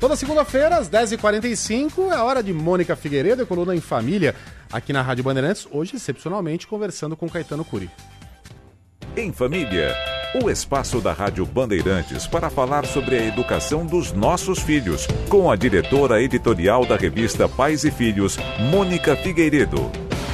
Toda segunda-feira, às 10h45, é a hora de Mônica Figueiredo e Coluna em Família, aqui na Rádio Bandeirantes, hoje excepcionalmente conversando com Caetano Curi. Em Família, o espaço da Rádio Bandeirantes para falar sobre a educação dos nossos filhos, com a diretora editorial da revista Pais e Filhos, Mônica Figueiredo.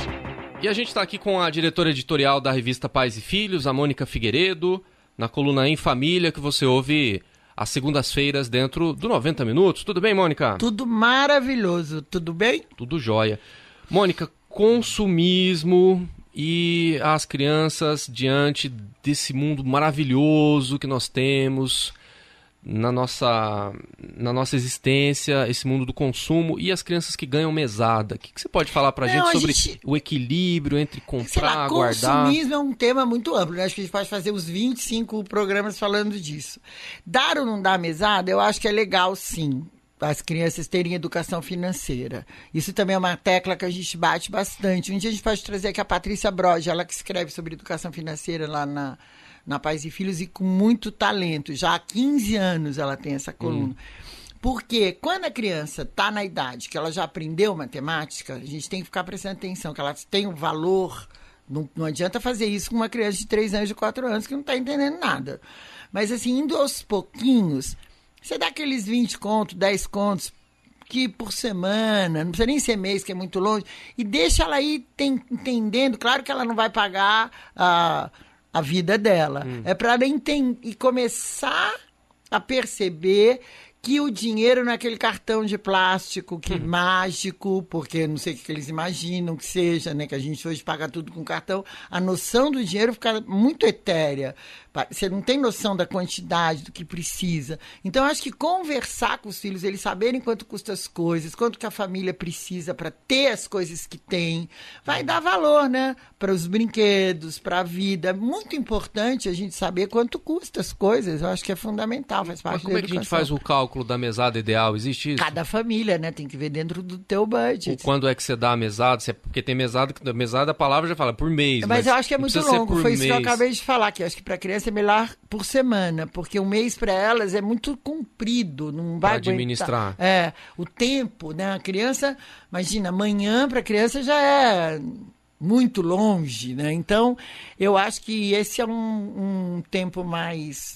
E a gente está aqui com a diretora editorial da revista Pais e Filhos, a Mônica Figueiredo, na coluna Em Família, que você ouve às segundas-feiras dentro do 90 Minutos. Tudo bem, Mônica? Tudo maravilhoso. Tudo bem? Tudo jóia. Mônica, consumismo e as crianças diante desse mundo maravilhoso que nós temos na nossa existência, esse mundo do consumo, e as crianças que ganham mesada. O que você pode falar pra gente sobre o equilíbrio entre comprar, guardar? Consumismo é um tema muito amplo, né? Acho que a gente pode fazer uns 25 programas falando disso. Dar ou não dar mesada, eu acho que é legal, sim, as crianças terem educação financeira. Isso também é uma tecla que a gente bate bastante. Um dia a gente pode trazer aqui a Patrícia Broge, ela que escreve sobre educação financeira lá na Pais e Filhos, e com muito talento. Já há 15 anos ela tem essa coluna. Porque quando a criança está na idade que ela já aprendeu matemática, a gente tem que ficar prestando atenção, que ela tem um valor. Não adianta fazer isso com uma criança de 3 anos, de 4 anos, que não está entendendo nada. Mas assim, indo aos pouquinhos, você dá aqueles 20 contos, 10 contos, que por semana, não precisa nem ser mês, que é muito longe, e deixa ela ir entendendo. Claro que ela não vai pagar a vida dela. É para ela e começar a perceber que o dinheiro não é aquele cartão de plástico mágico, porque não sei o que eles imaginam que seja, né? Que a gente hoje paga tudo com cartão. A noção do dinheiro fica muito etérea. Você não tem noção da quantidade, do que precisa. Então, eu acho que conversar com os filhos, eles saberem quanto custa as coisas, quanto que a família precisa para ter as coisas que tem, vai dar valor, né? Para os brinquedos, para a vida. É muito importante a gente saber quanto custa as coisas. Eu acho que é fundamental, faz parte da educação. Mas como é que a gente faz o cálculo da mesada ideal? Existe isso? Cada família, né? Tem que ver dentro do teu budget. Ou quando é que você dá a mesada? Porque tem mesada, a palavra já fala por mês. Mas eu acho que é muito longo. Foi isso que eu acabei de falar, que eu acho que para criança é melhor por semana, porque um mês para elas é muito comprido, não vai administrar. O tempo, né? A criança, imagina, amanhã para a criança já é muito longe, né? Então, eu acho que esse é um tempo mais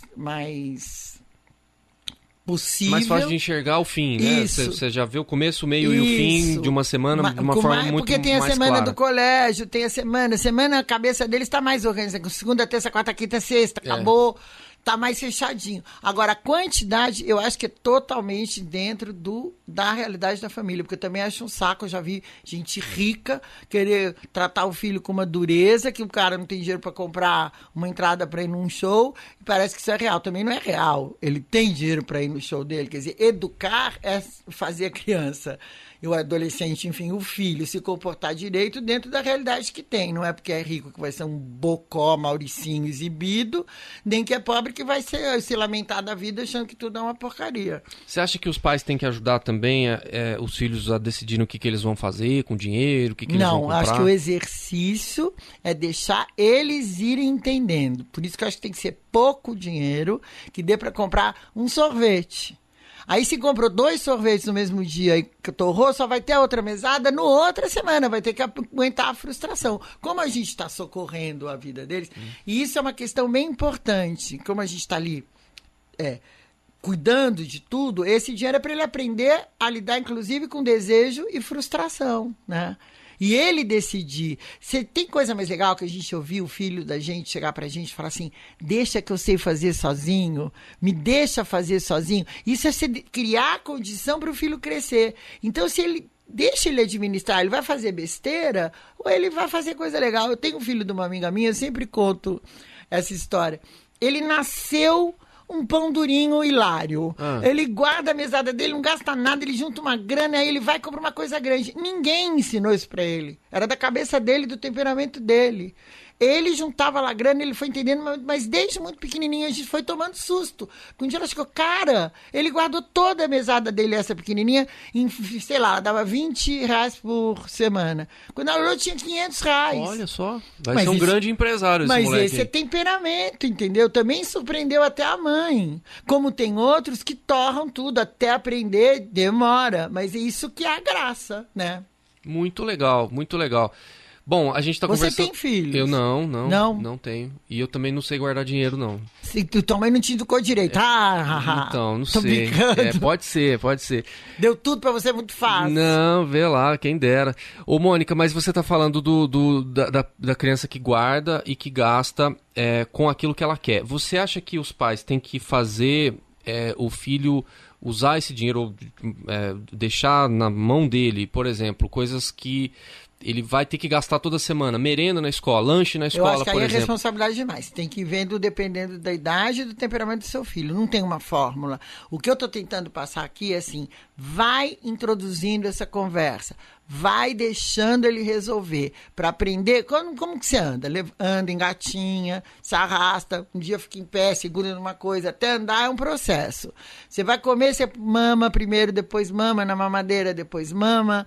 possível. Mais fácil de enxergar o fim, né? Você já vê o começo, o meio e o fim de uma semana de uma forma muito mais clara. Porque tem a semana do colégio, tem a semana, a cabeça deles está mais organizada. Segunda, terça, quarta, quinta, sexta, acabou. Tá mais fechadinho. Agora, a quantidade, eu acho que é totalmente dentro da realidade da família, porque eu também acho um saco, eu já vi gente rica querer tratar o filho com uma dureza, que o cara não tem dinheiro para comprar uma entrada para ir num show, e parece que isso é real. Também não é real. Ele tem dinheiro para ir no show dele. Quer dizer, educar é fazer a criança e o adolescente, enfim, o filho, se comportar direito dentro da realidade que tem. Não é porque é rico que vai ser um bocó, Mauricinho exibido, nem que é pobre que vai se lamentar da vida achando que tudo é uma porcaria. Você acha que os pais têm que ajudar também os filhos a decidirem o que eles vão fazer com o dinheiro, o que eles vão comprar? Não, acho que o exercício é deixar eles irem entendendo. Por isso que eu acho que tem que ser pouco dinheiro, que dê para comprar um sorvete. Aí se comprou 2 sorvetes no mesmo dia e torrou, só vai ter a outra mesada no outra semana, vai ter que aguentar a frustração. Como a gente está socorrendo a vida deles, e isso é uma questão bem importante, como a gente está ali cuidando de tudo, esse dinheiro é para ele aprender a lidar, inclusive, com desejo e frustração, né? E ele decidir. Tem coisa mais legal que a gente ouviu o filho da gente chegar pra gente e falar assim, deixa que eu sei fazer sozinho, me deixa fazer sozinho. Isso é criar condição para o filho crescer. Então, se ele deixa ele administrar, ele vai fazer besteira ou ele vai fazer coisa legal. Eu tenho um filho de uma amiga minha, eu sempre conto essa história. Ele nasceu um pão durinho hilário. Ele guarda a mesada dele, não gasta nada, ele junta uma grana, aí ele vai e compra uma coisa grande. Ninguém ensinou isso pra ele. Era da cabeça dele, do temperamento dele. Ele juntava lá grana, ele foi entendendo, mas desde muito pequenininho a gente foi tomando susto. Um dia ela chegou, cara, ele guardou toda a mesada dele, essa pequenininha, em, sei lá, dava R$20 por semana. Quando ela olhou, tinha R$500. Olha só, vai ser um grande empresário esse moleque. Mas esse é temperamento, entendeu? Também surpreendeu até a mãe. Como tem outros que torram tudo, até aprender demora. Mas é isso que é a graça, né? Muito legal, muito legal. Bom, a gente tá conversando... Você tem filhos? Eu não tenho. E eu também não sei guardar dinheiro, não. Se tu também não te educou direito. Então, não sei. Pode ser. Deu tudo pra você muito fácil. Não, vê lá, quem dera. Ô, Mônica, mas você tá falando da criança que guarda e que gasta com aquilo que ela quer. Você acha que os pais têm que fazer o filho usar esse dinheiro ou deixar na mão dele, por exemplo, coisas que ele vai ter que gastar toda semana, merenda na escola, lanche na escola, por exemplo? Eu acho que aí é exemplo. responsabilidade demais. Tem que ir vendo dependendo da idade e do temperamento do seu filho. Não tem uma fórmula. O que eu estou tentando passar aqui é assim, vai introduzindo essa conversa, vai deixando ele resolver, para aprender. Como que você anda? Anda, engatinha, se arrasta, um dia fica em pé, segura numa coisa, até andar é um processo. Você vai comer, você mama primeiro, depois mama na mamadeira, depois mama...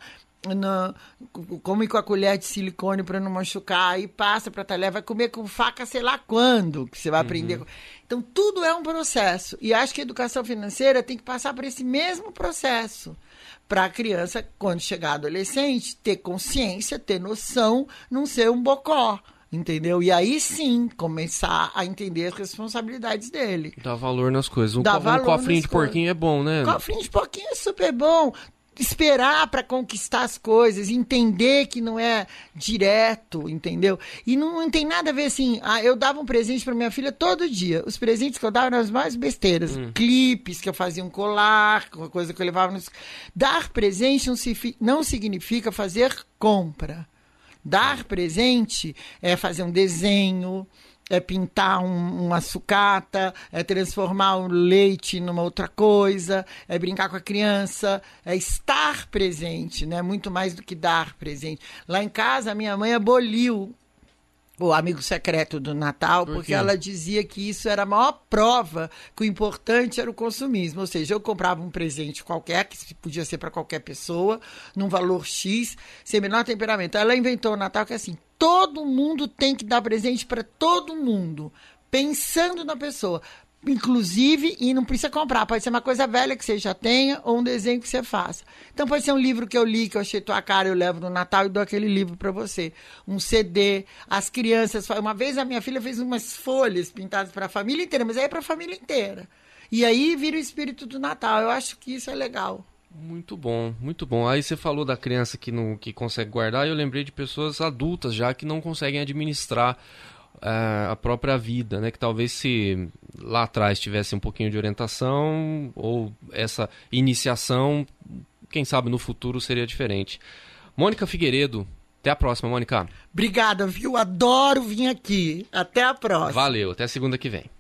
come com a colher de silicone para não machucar, aí passa para talher, vai comer com faca sei lá quando que você vai aprender. Então tudo é um processo e acho que a educação financeira tem que passar por esse mesmo processo para a criança, quando chegar adolescente, ter consciência, ter noção, não ser um bocó. Entendeu? E aí sim, começar a entender as responsabilidades dele. Dá valor nas coisas. Um cofrinho de porquinho é bom, né? Cofrinho de porquinho é super bom. Esperar para conquistar as coisas, entender que não é direto, entendeu? E não tem nada a ver assim, eu dava um presente para minha filha todo dia. Os presentes que eu dava eram as mais besteiras. Clipes que eu fazia um colar, uma coisa que eu levava nos... Dar presente não significa fazer compra. Dar presente é fazer um desenho, é pintar uma sucata, é transformar o leite numa outra coisa, é brincar com a criança, é estar presente, né? Muito mais do que dar presente. Lá em casa, a minha mãe aboliu o amigo secreto do Natal, porque ela dizia que isso era a maior prova que o importante era o consumismo. Ou seja, eu comprava um presente qualquer, que podia ser para qualquer pessoa, num valor X, sem menor temperamento. Ela inventou o Natal que é assim, todo mundo tem que dar presente para todo mundo, pensando na pessoa. Inclusive, e não precisa comprar, pode ser uma coisa velha que você já tenha ou um desenho que você faça. Então pode ser um livro que eu li, que eu achei tua cara, eu levo no Natal e dou aquele livro para você. Um CD, as crianças... Uma vez a minha filha fez umas folhas pintadas para a família inteira, mas aí é para a família inteira. E aí vira o espírito do Natal. Eu acho que isso é legal. Muito bom, muito bom. Aí você falou da criança que consegue guardar e eu lembrei de pessoas adultas já que não conseguem administrar a própria vida, né? Que talvez se lá atrás tivesse um pouquinho de orientação ou essa iniciação, quem sabe no futuro seria diferente. Mônica Figueiredo, até a próxima, Mônica. Obrigada, viu? Adoro vir aqui. Até a próxima. Valeu, até segunda que vem.